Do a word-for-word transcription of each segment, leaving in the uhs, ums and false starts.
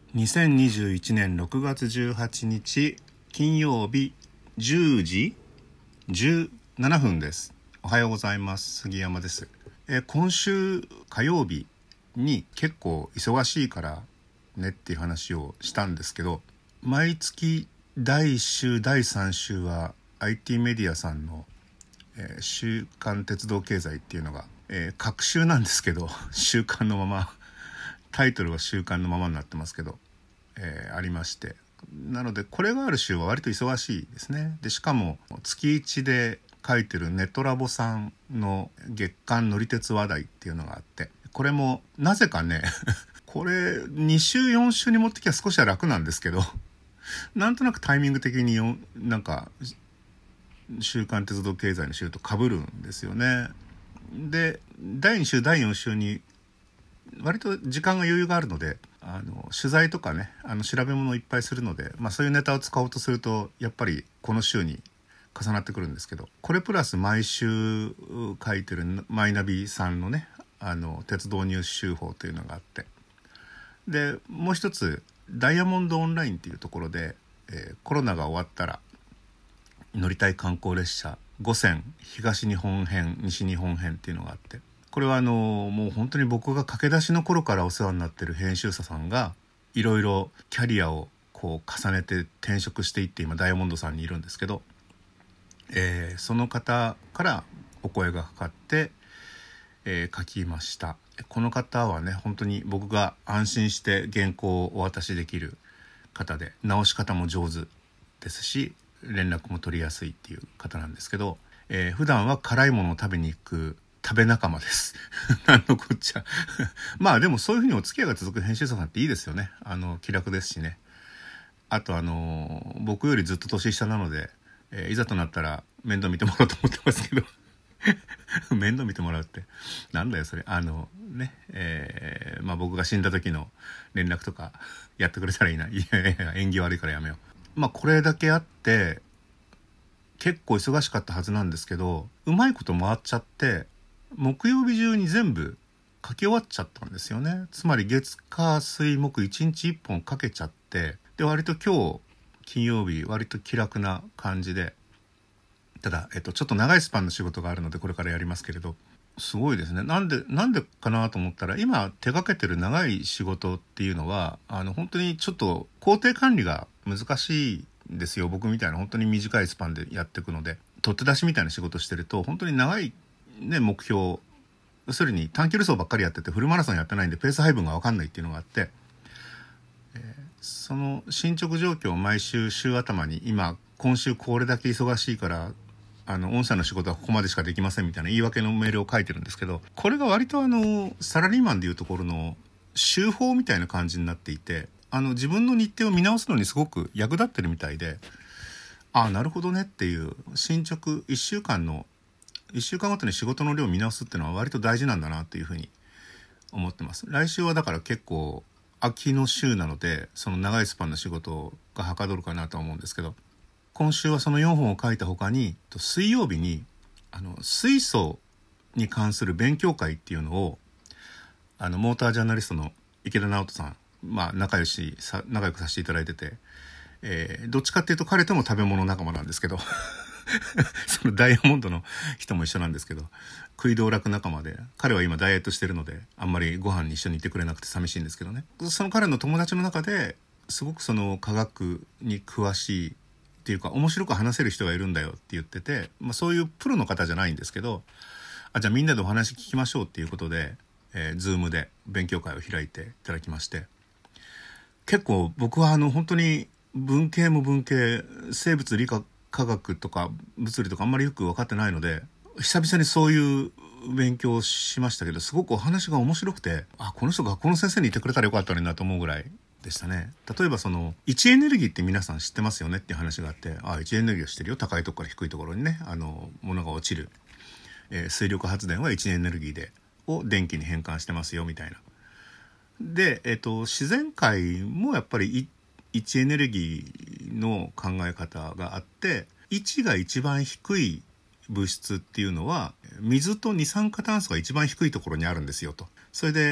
にせんにじゅういちねんろくがつじゅうはちにち金曜日じゅうじじゅうななふんです。おはようございます。杉山です。えー今週火曜日に結構忙しいからねっていう話をしたんですけど、毎月だいいっ週だいさん週は アイティー メディアさんの、えー週刊鉄道経済っていうのが、えー、隔週なんですけど週刊のままタイトルは週刊のままになってますけど、えーありまして、なのでこれがある週は割と忙しいですね。でしかも月いちで書いてるネトラボさんの月刊乗り鉄話題っていうのがあって、これもなぜかねこれに週よん週に持ってきゃ少しは楽なんですけど、なんとなくタイミング的によなんか週刊鉄道経済の週と被るんですよね。でだいに週だいよん週に割と時間が余裕があるので、あの取材とかね、あの調べ物をいっぱいするので、まあ、そういうネタを使おうとするとやっぱりこの週に重なってくるんですけど、これプラス毎週書いてるマイナビさんのね、あの鉄道ニュース週報というのがあって、でもう一つダイヤモンドオンラインっていうところで、えーコロナが終わったら乗りたい観光列車ごせん東日本編西日本編っていうのがあって、これはあのもう本当に僕が駆け出しの頃からお世話になってる編集者さんがいろいろキャリアをこう重ねて転職していって今ダイヤモンドさんにいるんですけど、えーその方からお声がかかって、えー書きました。この方はね、本当に僕が安心して原稿をお渡しできる方で、直し方も上手ですし連絡も取りやすいっていう方なんですけど、えー普段は辛いものを食べに行く食べ仲間ですなんのこっちゃまあでもそういうふうにお付き合いが続く編集者さんっていいですよね。あの気楽ですしね。あとあの僕よりずっと年下なので、えーいざとなったら面倒見てもらおうと思ってますけど面倒見てもらうってなんだよそれ。あのね、えーまあ僕が死んだ時の連絡とかやってくれたらいいな。いやいや縁起悪いからやめよう。まあこれだけあって結構忙しかったはずなんですけど、うまいこと回っちゃって木曜日中に全部書き終わっちゃったんですよね。つまり月火水木いちにちいっぽん書けちゃって、で割と今日金曜日割と気楽な感じで、ただ、えっと、ちょっと長いスパンの仕事があるのでこれからやりますけれど、すごいですね。なんでなんでかなと思ったら、今手掛けてる長い仕事っていうのはあの本当にちょっと工程管理が難しいんですよ。僕みたいな本当に短いスパンでやっていくので、取って出しみたいな仕事してると本当に長い、ね、目標、要するに短距離走ばっかりやっててフルマラソンやってないんでペース配分が分かんないっていうのがあって、その進捗状況を毎週週頭に、今今週これだけ忙しいからあの御社の仕事はここまでしかできませんみたいな言い訳のメールを書いてるんですけど、これが割とあのサラリーマンでいうところの週報みたいな感じになっていて、あの自分の日程を見直すのにすごく役立ってるみたいで、ああなるほどねっていう、進捗いっしゅうかんのいっしゅうかんごとに仕事の量を見直すっていうのは割と大事なんだなっていうふうに思ってます。来週はだから結構秋の週なので、その長いスパンの仕事がはかどるかなとは思うんですけど、今週はそのよんほんを書いた他に水曜日にあの水素に関する勉強会っていうのを、あのモータージャーナリストの池田直人さん、まあ仲良しさ仲良くさせていただいてて、えーどっちかっていうと彼とも食べ物仲間なんですけどそのダイヤモンドの人も一緒なんですけど、食い道楽仲間で、彼は今ダイエットしてるのであんまりご飯に一緒にいてくれなくて寂しいんですけどね。その彼の友達の中ですごくその科学に詳しいっていうか面白く話せる人がいるんだよって言ってて、まあ、そういうプロの方じゃないんですけど、あじゃあみんなでお話聞きましょうっていうことで、えー、Zoom で勉強会を開いていただきまして、結構僕はあの本当に文系も文系、生物理科科学とか物理とかあんまりよく分かってないので、久々にそういう勉強をしましたけど、すごくお話が面白くて、あこの人学校の先生にいてくれたらよかったのになと思うぐらいでしたね。例えばその位置エネルギーって皆さん知ってますよねっていう話があって、あ位置エネルギーを知ってるよ、高いところから低いところにね、あの物が落ちる、えー水力発電は位置エネルギーでを電気に変換してますよみたいな。で、えっと、自然界もやっぱり位置エネルギーの考え方があって、位置が一番低い物質っていうのは水と二酸化炭素が一番低いところにあるんですよと。それで、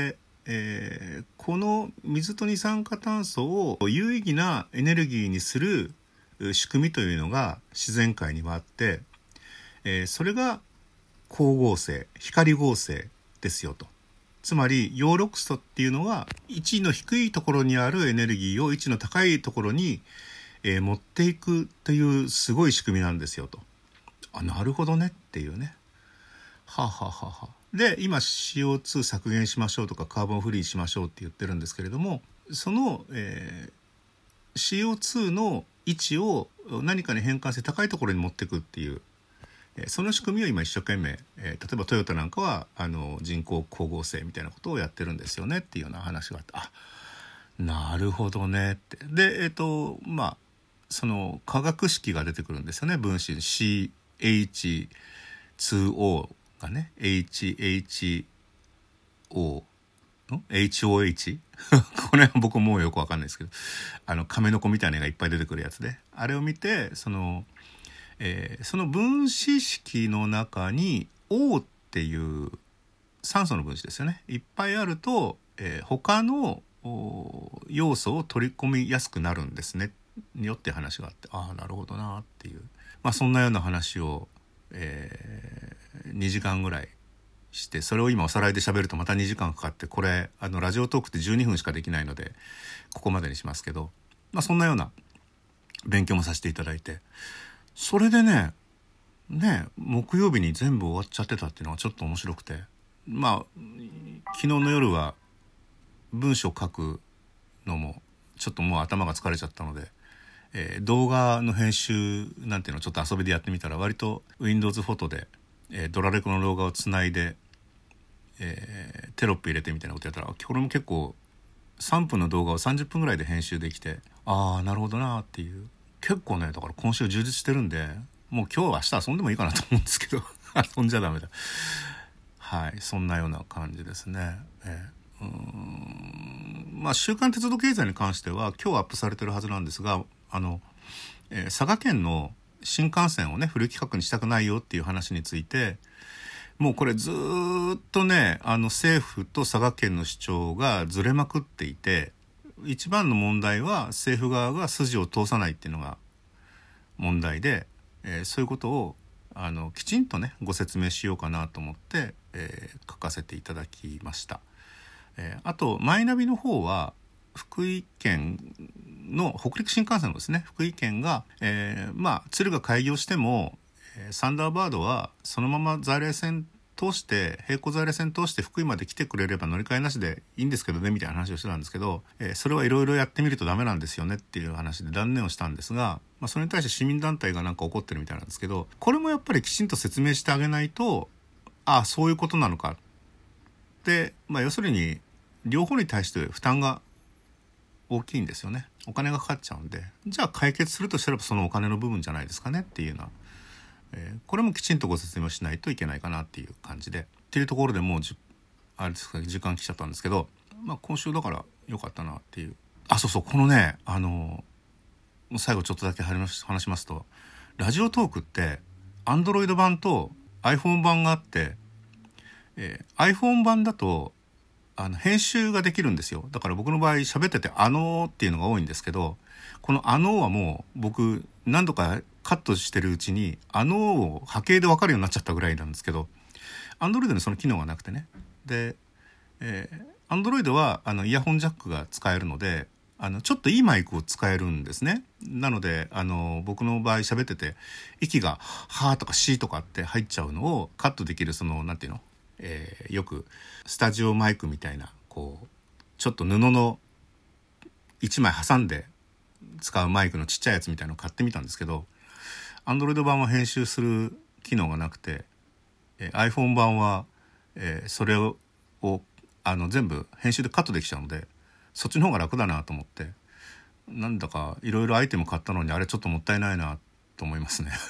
えー、この水と二酸化炭素を有意義なエネルギーにする仕組みというのが自然界にはあって、えー、それが光合成、光合成ですよと。つまり陽緑素っていうのは位置の低いところにあるエネルギーを位置の高いところに、えー、持っていくというすごい仕組みなんですよと。あ、なるほどねっていうね。はあ、はあははあ、で今 シーオーツー 削減しましょうとかカーボンフリーしましょうって言ってるんですけれども、その、えー、シーオーツー の位置を何かに変換して高いところに持っていくっていう、えー、その仕組みを今一生懸命、えー、例えばトヨタなんかはあの人工光合成みたいなことをやってるんですよねっていうような話があって、あ、なるほどねって。でえっ、ー、とまあその化学式が出てくるんですよね。分子 シーエイチツーオー がね エイチエイチオー の エイチオーエイチ これは僕もうよくわかんないですけど、あの亀の子みたいなのがいっぱい出てくるやつで、あれを見てその、えー、その分子式の中に O っていう酸素の分子ですよね、いっぱいあると、えー、他の要素を取り込みやすくなるんですねよって話があって、ああなるほどなっていう、まあそんなような話を、えー、にじかんぐらいして、それを今おさらいで喋るとまたにじかんかかって、これあのラジオトークってじゅうにふんしかできないのでここまでにしますけど、まあそんなような勉強もさせていただいて、それでねね木曜日に全部終わっちゃってたっていうのがちょっと面白くて、まあ昨日の夜は文章書くのもちょっともう頭が疲れちゃったので、えー、動画の編集なんていうのをちょっと遊びでやってみたら、割と Windows フォトで、えー、ドラレコの動画をつないで、えー、テロップ入れてみたいなことやったら、これも結構さんぷんの動画をさんじゅっぷんぐらいで編集できて、ああなるほどなっていう、結構ねだから今週充実してるんで、もう今日明日遊んでもいいかなと思うんですけど遊んじゃダメだ。はい、そんなような感じですね。えー、うーんまあ週刊鉄道経済に関しては今日アップされてるはずなんですが、あの、えー、佐賀県の新幹線をねフル規格にしたくないよっていう話について、もうこれずっとねあの政府と佐賀県の主張がずれまくっていて、一番の問題は政府側が筋を通さないっていうのが問題で、えー、そういうことをあのきちんとねご説明しようかなと思って、えー、書かせていただきました。えー、あとマイナビの方は福井県の北陸新幹線のですね、福井県が、えー、まあ敦賀開業しても、えー、サンダーバードはそのまま在来線通して並行在来線通して福井まで来てくれれば乗り換えなしでいいんですけどねみたいな話をしてたんですけど、えー、それはいろいろやってみるとダメなんですよねっていう話で断念をしたんですが、まあ、それに対して市民団体がなんか怒ってるみたいなんですけど、これもやっぱりきちんと説明してあげないと、ああそういうことなのかで、まあ、要するに両方に対して負担が大きいんですよね。お金がかかっちゃうんで、じゃあ解決するとしたらそのお金の部分じゃないですかねっていうような、えー、これもきちんとご説明しないといけないかなっていう感じでっていうところでもうじあれですか、時間来ちゃったんですけど、まあ、今週だから良かったなっていう。あ、そうそう、このねあの最後ちょっとだけ話しますと、ラジオトークって Android 版と iPhone 版があって、えー、iPhone 版だとあの編集ができるんですよ。だから僕の場合喋っててあのーっていうのが多いんですけど、このあのーはもう僕何度かカットしてるうちにあのーを波形で分かるようになっちゃったぐらいなんですけど、Android にその機能がなくてね。で、えー、Android はあのイヤホンジャックが使えるので、あのちょっといいマイクを使えるんですね。なのであの僕の場合喋ってて息がはーとかしーとかって入っちゃうのをカットできる、そのなんていうの、えー、よくスタジオマイクみたいなこうちょっと布のいちまい挟んで使うマイクのちっちゃいやつみたいなのを買ってみたんですけど、 Android 版は編集する機能がなくて、えー、iPhone 版は、えー、それをあの全部編集でカットできちゃうので、そっちの方が楽だなと思って、なんだかいろいろアイテム買ったのにあれちょっともったいないなと思いますね。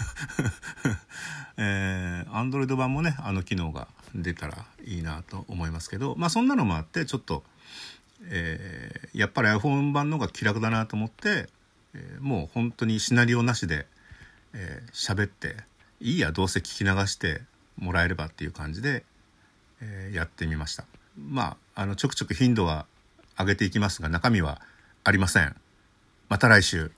えー、Android 版もねあの機能が出たらいいなと思いますけど、まあそんなのもあってちょっと、えー、やっぱり iPhone 版の方が気楽だなと思って、えー、もう本当にシナリオなしで喋、えー、っていいやどうせ聞き流してもらえればっていう感じで、えー、やってみました。 まああのちょくちょく頻度は上げていきますが中身はありません。また来週。